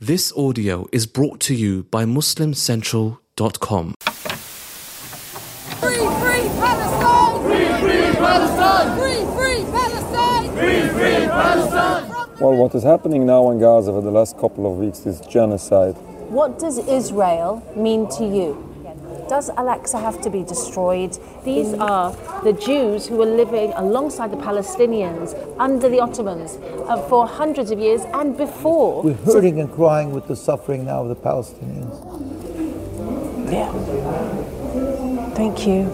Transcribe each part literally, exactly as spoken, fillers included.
This audio is brought to you by Muslim Central dot com. Free, free Palestine! Free, free Palestine! Free, free Palestine! Free, free Palestine! Well, what is happening now in Gaza for the last couple of weeks is genocide. What does Israel mean to you? Does Al-Aqsa have to be destroyed? These are the Jews who were living alongside the Palestinians under the Ottomans uh, for hundreds of years and before. We're hurting and crying with the suffering now of the Palestinians. Yeah. Thank you.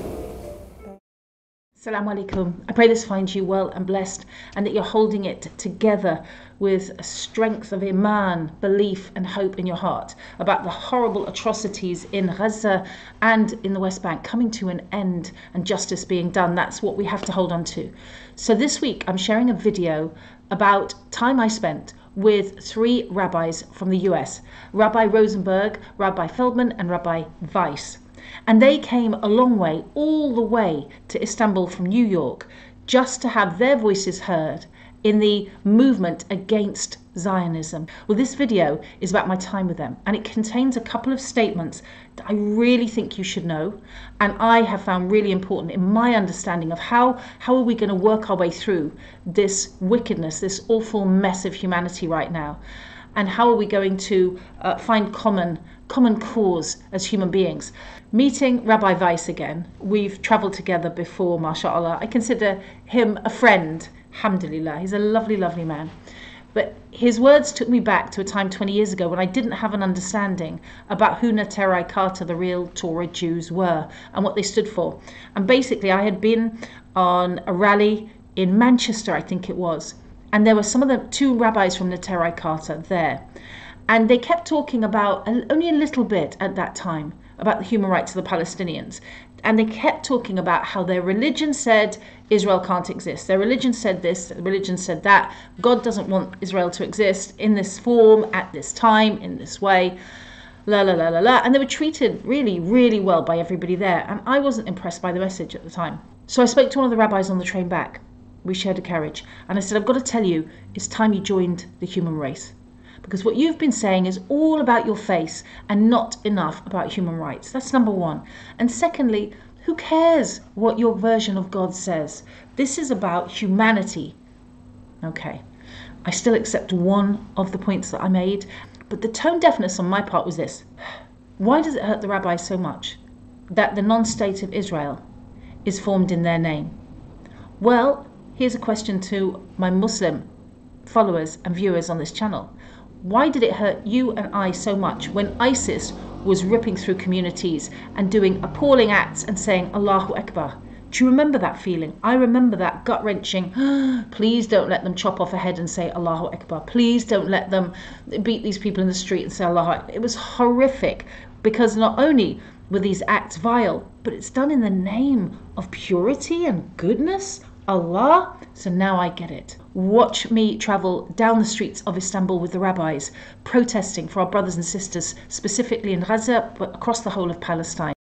Assalamu alaikum. I pray this finds you well and blessed, and that you're holding it together with a strength of iman, belief and hope in your heart about the horrible atrocities in Gaza and in the West Bank coming to an end and justice being done. That's what we have to hold on to. So this week I'm sharing a video about time I spent with three rabbis from the U S, Rabbi Rosenberg, Rabbi Feldman and Rabbi Weiss. And they came a long way, all the way to Istanbul from New York, just to have their voices heard in the movement against Zionism. Well, this video is about my time with them, and it contains a couple of statements that I really think you should know, and I have found really important in my understanding of how, how are we going to work our way through this wickedness, this awful mess of humanity right now, and how are we going to uh, find common common cause as human beings. Meeting Rabbi Weiss again, we've travelled together before, mashallah. I consider him a friend, alhamdulillah. He's a lovely, lovely man. But his words took me back to a time twenty years ago when I didn't have an understanding about who Neturei Karta, the real Torah Jews, were and what they stood for. And basically I had been on a rally in Manchester, I think it was, and there were some of the two rabbis from Neturei Karta there. And they kept talking about, only a little bit at that time, about the human rights of the Palestinians. And they kept talking about how their religion said Israel can't exist. Their religion said this, their religion said that. God doesn't want Israel to exist in this form, at this time, in this way. La la la la la. And they were treated really, really well by everybody there. And I wasn't impressed by the message at the time. So I spoke to one of the rabbis on the train back. We shared a carriage. And I said, I've got to tell you, it's time you joined the human race. Because what you've been saying is all about your face and not enough about human rights. That's number one. And secondly, who cares what your version of God says? This is about humanity. Okay, I still accept one of the points that I made, but the tone deafness on my part was this. Why does it hurt the rabbis so much that the non-state of Israel is formed in their name? Well, here's a question to my Muslim followers and viewers on this channel. Why did it hurt you and I so much when ISIS was ripping through communities and doing appalling acts and saying Allahu Akbar? Do you remember that feeling? I remember that gut-wrenching, please don't let them chop off a head and say Allahu Akbar. Please don't let them beat these people in the street and say Allahu Akbar. It was horrific because not only were these acts vile, but it's done in the name of purity and goodness. Allah. So now I get it. Watch me travel down the streets of Istanbul with the rabbis, protesting for our brothers and sisters, specifically in Gaza, but across the whole of Palestine.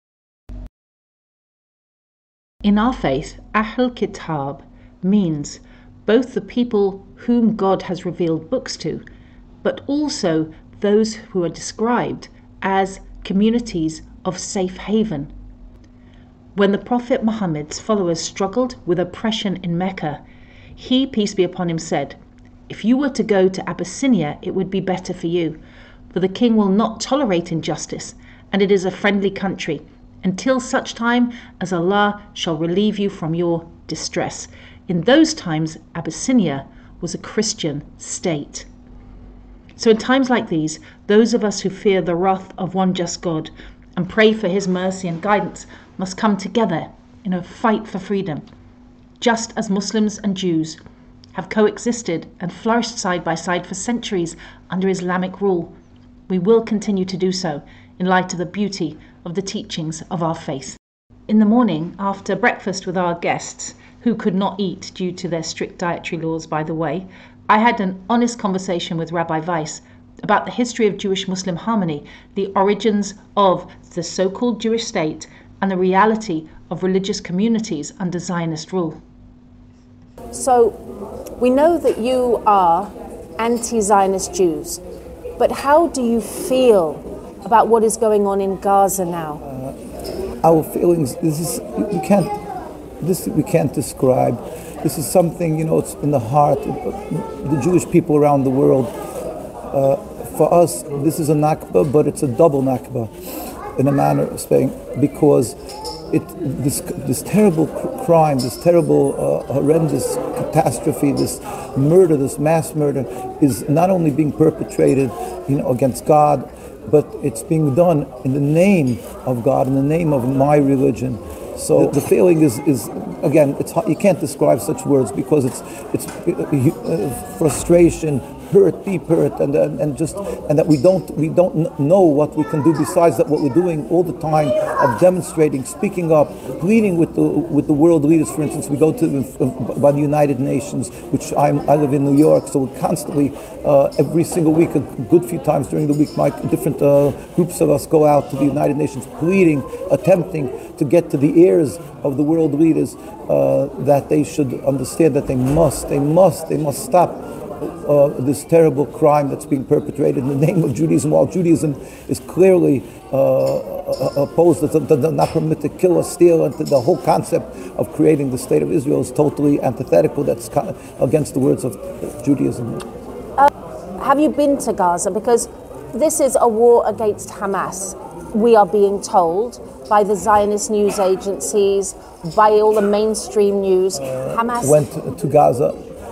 In our faith, Ahl Kitab means both the people whom God has revealed books to, but also those who are described as communities of safe haven. When the Prophet Muhammad's followers struggled with oppression in Mecca, he, peace be upon him, said, if you were to go to Abyssinia, it would be better for you, for the king will not tolerate injustice, and it is a friendly country, until such time as Allah shall relieve you from your distress. In those times, Abyssinia was a Christian state. So in times like these, those of us who fear the wrath of one just God and pray for his mercy and guidance must come together in a fight for freedom, just as Muslims and Jews have coexisted and flourished side by side for centuries under Islamic rule. We will continue to do so in light of the beauty of the teachings of our faith. In the morning, after breakfast with our guests, who could not eat due to their strict dietary laws, by the way, I had an honest conversation with Rabbi Weiss about the history of Jewish-Muslim harmony, the origins of the so-called Jewish state, and the reality of religious communities under Zionist rule. So, we know that you are anti-Zionist Jews. But how do you feel about what is going on in Gaza now? Uh, our feelings, this is, you can't, this we can't describe. This is something, you know, it's in the heart of the Jewish people around the world. Uh, for us, this is a Nakba, but it's a double Nakba, in a manner of saying, because it this this terrible crime, this terrible, uh, horrendous catastrophe, this murder, this mass murder, is not only being perpetrated, you know, against God, but it's being done in the name of God, in the name of my religion. So the, the feeling is, is again, it's you can't describe such words, because it's it's uh, frustration, hurt, deep hurt, and, and and just and that we don't we don't know what we can do besides that what we're doing all the time of demonstrating, speaking up, pleading with the with the world leaders. For instance, we go to the, by the United Nations, which I'm I live in New York, so we're constantly uh, every single week, a good few times during the week, my different uh, groups of us go out to the United Nations, pleading, attempting to get to the ears of the world leaders uh, that they should understand that they must, they must, they must stop uh, this terrible crime that's being perpetrated in the name of Judaism, while Judaism is clearly uh, opposed, does not permit to kill or steal, and the whole concept of creating the state of Israel is totally antithetical. That's against the words of Judaism. Uh, have you been to Gaza? Because this is a war against Hamas. We are being told by the Zionist news agencies, by all the mainstream news. Uh, Hamas went to, to Gaza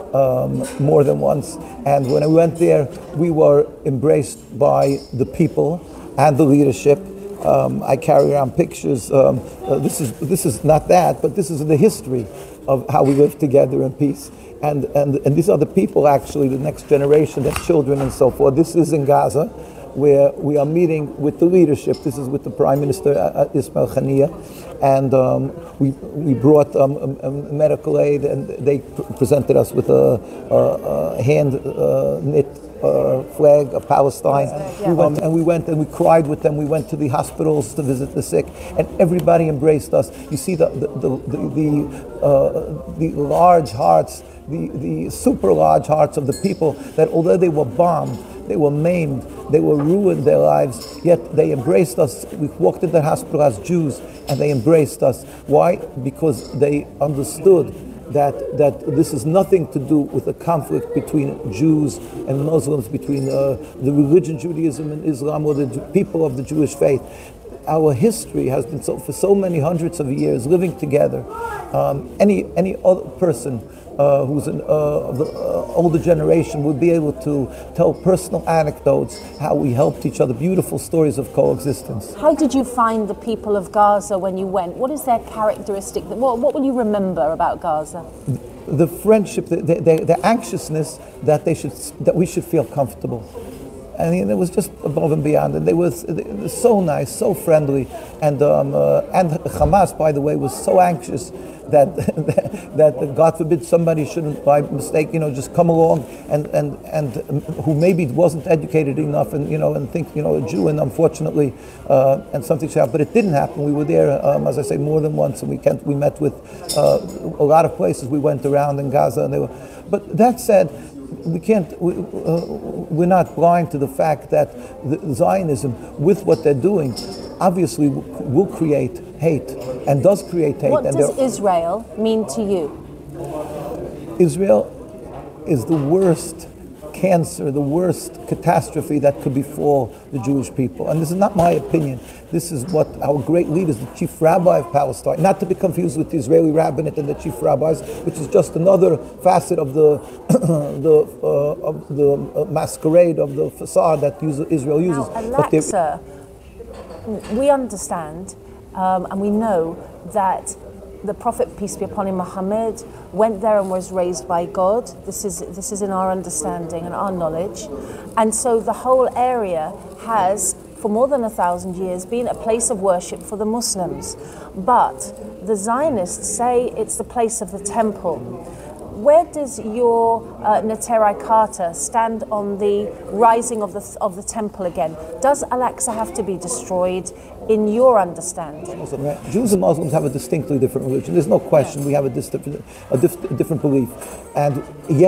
um, more than once, and when I went there, we were embraced by the people and the leadership. Um, I carry around pictures. Um, uh, this is this is not that, but this is the history of how we live together in peace. And and and these are the people, actually, the next generation, their children and so forth. This is in Gaza, where we are meeting with the leadership. This is with the Prime Minister uh, Ismail Haniyeh, and um, we we brought um, a, a medical aid, and they pr- presented us with a, a, a hand uh, knit uh, flag of Palestine. Yeah. We went and we went and we cried with them. We went to the hospitals to visit the sick, and everybody embraced us. You see the the the the, the, uh, the large hearts, the the super large hearts of the people, that although they were bombed, they were maimed, they were ruined their lives, yet they embraced us. We walked into the hospital as Jews, and they embraced us. Why? Because they understood that that this is nothing to do with a conflict between Jews and Muslims, between uh, the religion Judaism and Islam, or the people of the Jewish faith. Our history has been so for so many hundreds of years living together. Um, any any other person uh, who's an uh, of the uh, older generation would be able to tell personal anecdotes how we helped each other, beautiful stories of coexistence. How did you find the people of Gaza when you went? What is their characteristic? What, what will you remember about Gaza? The friendship, the, the, the anxiousness that they should that we should feel comfortable. I mean, it was just above and beyond, and they were, they were so nice, so friendly, and um, uh, and Hamas, by the way, was so anxious that that God forbid somebody shouldn't, by mistake, you know, just come along and and and who maybe wasn't educated enough, and you know, and think, you know, a Jew, and unfortunately, uh, and something should happen. But it didn't happen. We were there, um, as I say, more than once, and we can't, we met with uh, a lot of places. We went around in Gaza, and they were. But that said, we can't, we, uh, we're not blind to the fact that the Zionism, with what they're doing, obviously will create hate, and does create hate. What and does Israel mean to you? Israel is the worst cancer, the worst catastrophe that could befall the Jewish people. And this is not my opinion. This is what our great leaders, the chief rabbi of Palestine, not to be confused with the Israeli rabbinate and the chief rabbis, which is just another facet of the the uh, of the uh, masquerade of the facade that Israel uses. Now, Alexa, we understand um, and we know that the Prophet, peace be upon him, Muhammad, went there and was raised by God. This is this is in our understanding and our knowledge. And so the whole area has, for more than a thousand years, been a place of worship for the Muslims. But the Zionists say it's the place of the temple. Where does your uh, Neterai Karta stand on the rising of the of the temple again? Does Al-Aqsa have to be destroyed, in your understanding? Jews and Muslims have a distinctly different religion. There's no question. We have a, dis- a, dif- a different belief, and yet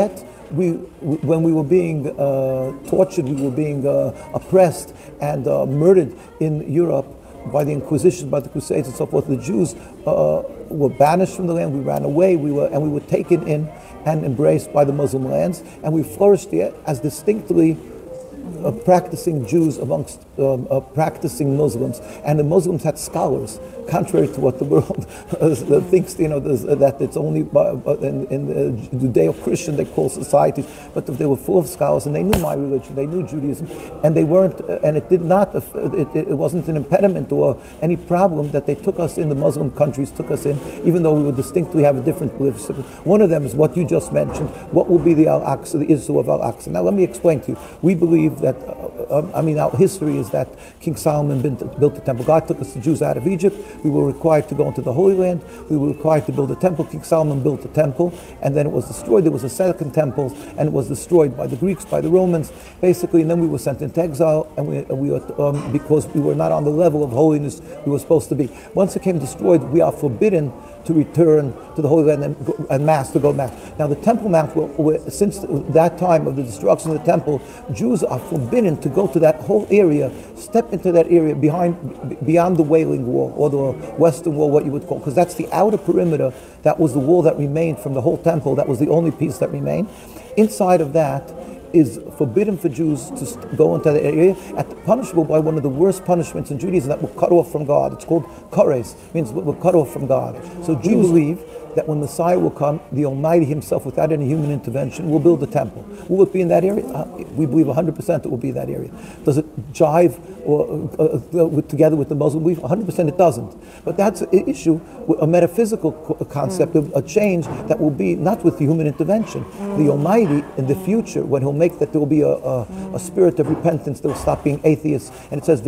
we, when we were being uh, tortured, we were being uh, oppressed and uh, murdered in Europe by the Inquisition, by the Crusades and so forth. The Jews uh, were banished from the land. We ran away. We were and we were taken in and embraced by the Muslim lands, and we flourished there as distinctly Uh, practicing Jews amongst um, uh, practicing Muslims, and the Muslims had scholars, contrary to what the world uh, thinks. You know, uh, that it's only by, uh, in, in the Judeo-Christian they call society, but they were full of scholars, and they knew my religion, they knew Judaism, and they weren't, uh, and it did not, uh, it, it wasn't an impediment or any problem that they took us in. The Muslim countries took us in, even though we would distinctly have a different belief system. One of them is what you just mentioned. What will be the Al-Aqsa, the issue of Al-Aqsa? Now, let me explain to you. We believe that. Uh, I mean, our history is that King Solomon built the temple. God took us, the Jews, out of Egypt. We were required to go into the Holy Land. We were required to build a temple. King Solomon built the temple, and then it was destroyed. There was a second temple, and it was destroyed by the Greeks, by the Romans, basically. And then we were sent into exile, and we, and we were, um, because we were not on the level of holiness we were supposed to be. Once it came destroyed, we are forbidden to return to the Holy Land and, go, and mass to go back. Now, the Temple Mount, were, were, since that time of the destruction of the temple, Jews are forbidden to go to that whole area, step into that area behind, beyond the Wailing Wall, or the Western Wall, what you would call, because that's the outer perimeter. That was the wall that remained from the whole temple. That was the only piece that remained. Inside of that is forbidden for Jews to go into that area, and punishable by one of the worst punishments in Judaism, that we're cut off from God. It's called kares, means we're cut off from God. So Jews believe that when Messiah will come, the Almighty Himself, without any human intervention, will build a temple. Will it be in that area? Uh, we believe one hundred percent it will be in that area. Does it jive or uh, uh, with, together with the Muslim belief? one hundred percent it doesn't. But that's an issue, a metaphysical concept, mm. a change that will be not with human intervention. Mm. The Almighty, in the future, when He'll make that there will be a, a, a spirit of repentance, they will stop being atheists. And it says,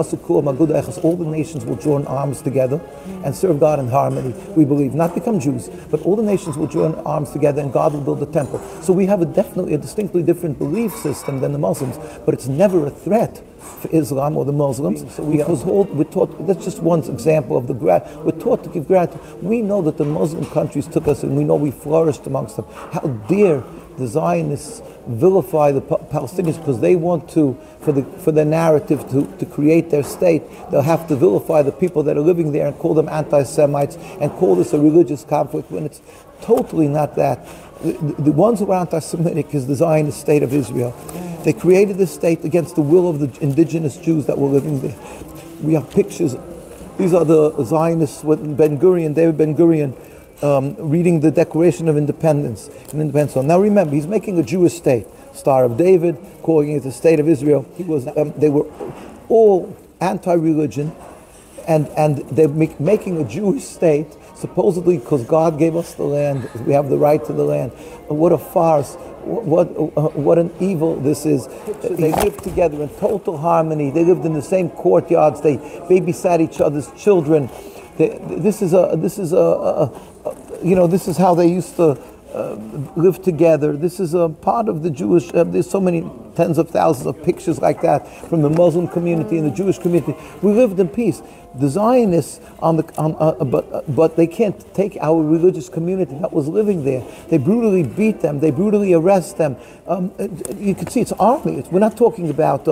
all the nations will join arms together and serve God in harmony. We believe, not become Jews, but all the nations will join arms together, and God will build a temple. So we have a definitely a distinctly different belief system than the Muslims, but it's never a threat for Islam or the Muslims. So we because all, we're taught, that's just one example of the grat. We're taught to give gratitude. We know that the Muslim countries took us, and we know we flourished amongst them. How dare the Zionists vilify the Palestinians because they want to, for the for their narrative to, to create their state, they'll have to vilify the people that are living there and call them anti-Semites and call this a religious conflict when it's totally not that. The, the ones who are anti-Semitic is the Zionist state of Israel. They created this state against the will of the indigenous Jews that were living there. We have pictures. These are the Zionists with Ben Gurion, David Ben Gurion, Um, reading the Declaration of Independence in Independence Hall. Now remember, he's making a Jewish state, Star of David, calling it the state of Israel. He was, um, they were all anti-religion, and and they're make, making a Jewish state supposedly because God gave us the land. We have the right to the land. What a farce! What uh, what an evil this is. They lived together in total harmony. They lived in the same courtyards. They babysat each other's children. They, this is a this is a, a, a you know this is how they used to uh, live together. This is a part of the Jewish. Uh, there's so many tens of thousands of pictures like that from the Muslim community and the Jewish community. We lived in peace. The Zionists on the on, uh, but uh, but they can't take our religious community that was living there. They brutally beat them. They brutally arrest them. Um, you can see it's army. It's, we're not talking about uh,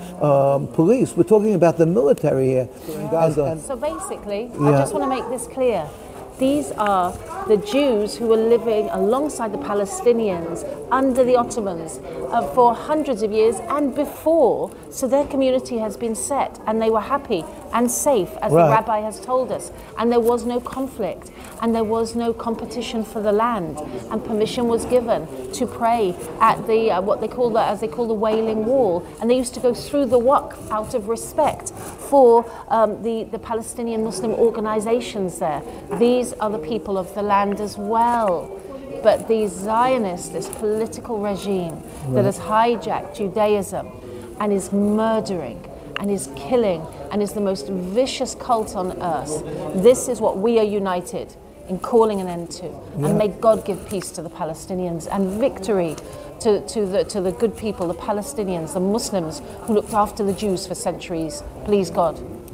um, police. We're talking about the military here in Gaza. And so basically, yeah. I just want to make this clear. These are the Jews who were living alongside the Palestinians under the Ottomans uh, for hundreds of years and before. So their community has been set, and they were happy and safe, as right. the rabbi has told us. And there was no conflict, and there was no competition for the land. And permission was given to pray at the uh, what they call the, as they call the Wailing Wall. And they used to go through the Waqf out of respect for um, the the Palestinian Muslim organizations there. These are the people of the land as well. But these Zionists, this political regime right. that has hijacked Judaism and is murdering and is killing and is the most vicious cult on earth, this is what we are united in calling an end to. Yeah. And may God give peace to the Palestinians and victory to, to, the, to the good people, the Palestinians, the Muslims who looked after the Jews for centuries. Please God.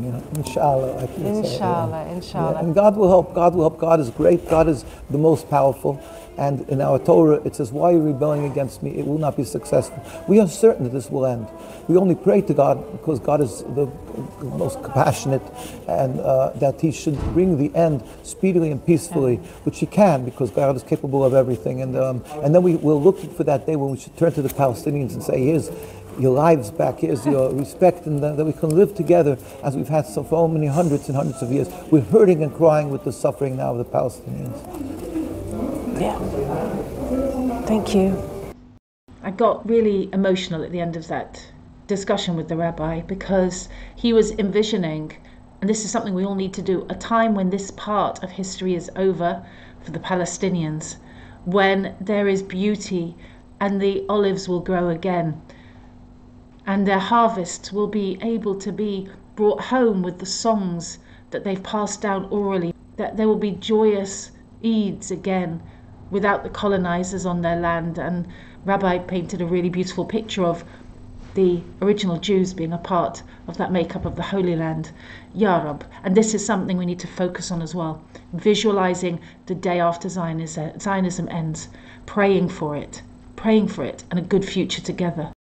You know, inshallah, like you say, Inshallah, yeah. inshallah. Yeah, and God will help. God will help. God is great. God is the most powerful. And in our Torah, it says, "Why are you rebelling against me? It will not be successful." We are certain that this will end. We only pray to God because God is the most compassionate, and uh, that He should bring the end speedily and peacefully, which He can, because God is capable of everything. And um, and then we will look for that day when we should turn to the Palestinians and say, "Here's your lives back, here's your respect," and that we can live together as we've had so for many hundreds and hundreds of years. We're hurting and crying with the suffering now of the Palestinians. Yeah. Thank you. I got really emotional at the end of that discussion with the rabbi, because he was envisioning, and this is something we all need to do, a time when this part of history is over for the Palestinians, when there is beauty and the olives will grow again, and their harvests will be able to be brought home with the songs that they've passed down orally, that there will be joyous Eids again without the colonizers on their land. And Rabbi painted a really beautiful picture of the original Jews being a part of that makeup of the Holy Land, Ya Rab. And this is something we need to focus on as well, visualizing the day after Zionism, Zionism ends, praying for it, praying for it, and a good future together.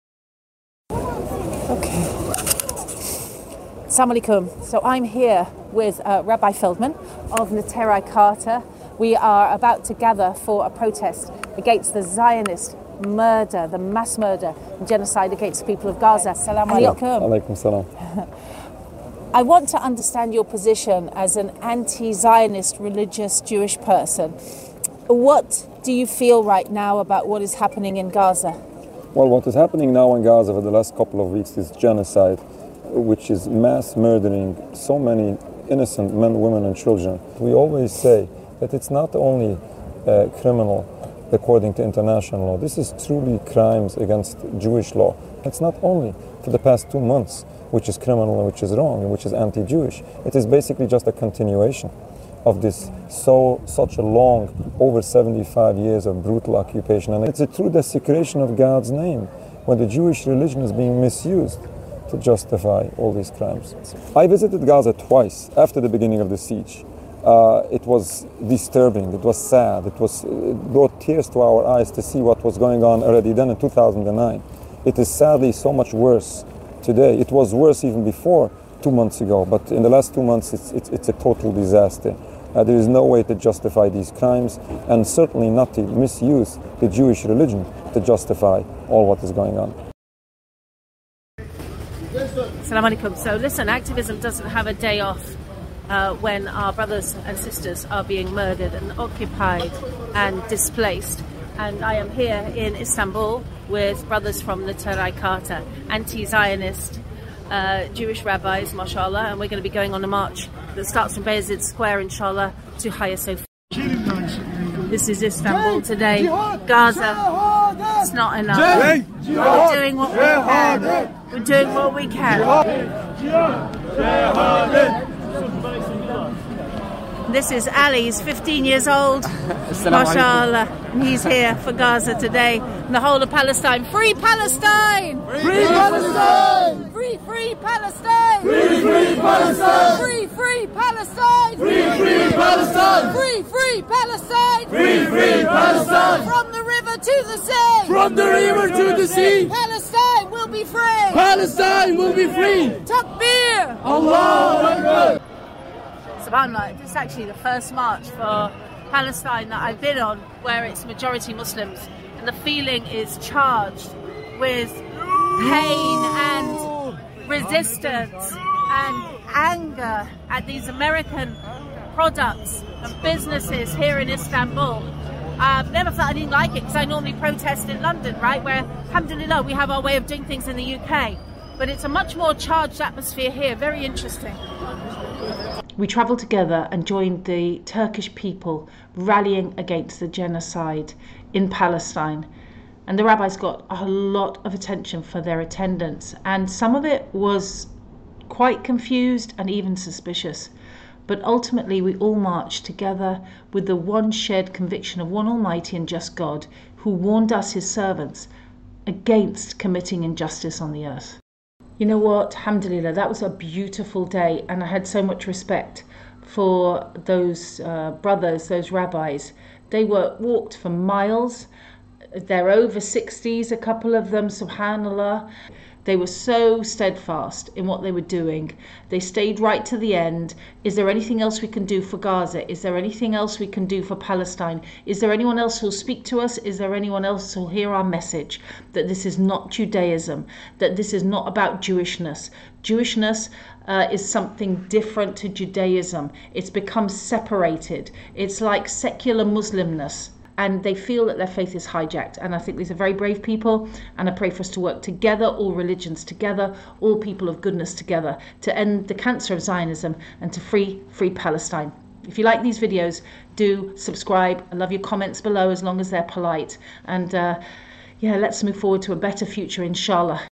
Okay. Assalamu alaikum. So I'm here with uh, Rabbi Feldman of Neterai Karta. We are about to gather for a protest against the Zionist murder, the mass murder and genocide against the people of Gaza. Assalamu alaikum. Alaikum salam. I want to understand your position as an anti-Zionist religious Jewish person. What do you feel right now about what is happening in Gaza? Well, what is happening now in Gaza for the last couple of weeks is genocide, which is mass murdering so many innocent men, women and children. We always say that it's not only uh, criminal according to international law. This is truly crimes against Jewish law. It's not only for the past two months, which is criminal and which is wrong and which is anti-Jewish. It is basically just a continuation of this so such a long, over seventy-five years of brutal occupation. And it's a true desecration of God's name when the Jewish religion is being misused to justify all these crimes. I visited Gaza twice after the beginning of the siege. Uh, it was disturbing, it was sad, it, was, it brought tears to our eyes to see what was going on already then in two thousand nine. It is sadly so much worse today. It was worse even before two months ago, but in the last two months it's, it's, it's a total disaster. Uh, there is no way to justify these crimes, and certainly not to misuse the Jewish religion to justify all what is going on. Assalamu alaikum. So listen, activism doesn't have a day off uh, when our brothers and sisters are being murdered and occupied and displaced. And I am here in Istanbul with brothers from the Neterai Karta, anti-Zionist uh, Jewish rabbis, mashallah, and we're going to be going on a march that starts from Bayezid Square, inshallah, to Hagia Sophia. This is Istanbul today. Gaza, it's not enough. We're doing what we can. We're doing what we can. This is Ali, he's fifteen years old, mashallah, and he's here for Gaza today and the whole of Palestine. Free Palestine! Free Palestine! Free, free Palestine! Free, free Palestine! Free, free Palestine! Free, free Palestine! Free, free Palestine! Free, free Palestine! From the river to the sea! From the river to the sea! Palestine will be free! Palestine will be free! Takbir! Allahu Akbar! SubhanAllah, this is actually the first march for Palestine that I've been on where it's majority Muslims, and the feeling is charged with pain and resistance and anger at these American products and businesses here in Istanbul. I've never felt anything like it because I normally protest in London, right, where, alhamdulillah, we have our way of doing things in the U K. But it's a much more charged atmosphere here, very interesting. We travelled together and joined the Turkish people rallying against the genocide in Palestine. And the rabbis got a lot of attention for their attendance, and some of it was quite confused and even suspicious. But ultimately we all marched together with the one shared conviction of one almighty and just God who warned us, his servants, against committing injustice on the earth. You know what, alhamdulillah, that was a beautiful day, and I had so much respect for those uh, brothers, those rabbis. They were walked for miles. They're over sixties, a couple of them, subhanallah. They were so steadfast in what they were doing. They stayed right to the end. Is there anything else we can do for Gaza? Is there anything else we can do for Palestine? Is there anyone else who'll speak to us? Is there anyone else who'll hear our message? That this is not Judaism, that this is not about Jewishness. Jewishness uh, is something different to Judaism. It's become separated. It's like secular Muslimness. And they feel that their faith is hijacked. And I think these are very brave people. And I pray for us to work together, all religions together, all people of goodness together, to end the cancer of Zionism and to free, free Palestine. If you like these videos, do subscribe. I love your comments below as long as they're polite. And uh, yeah, let's move forward to a better future, inshallah.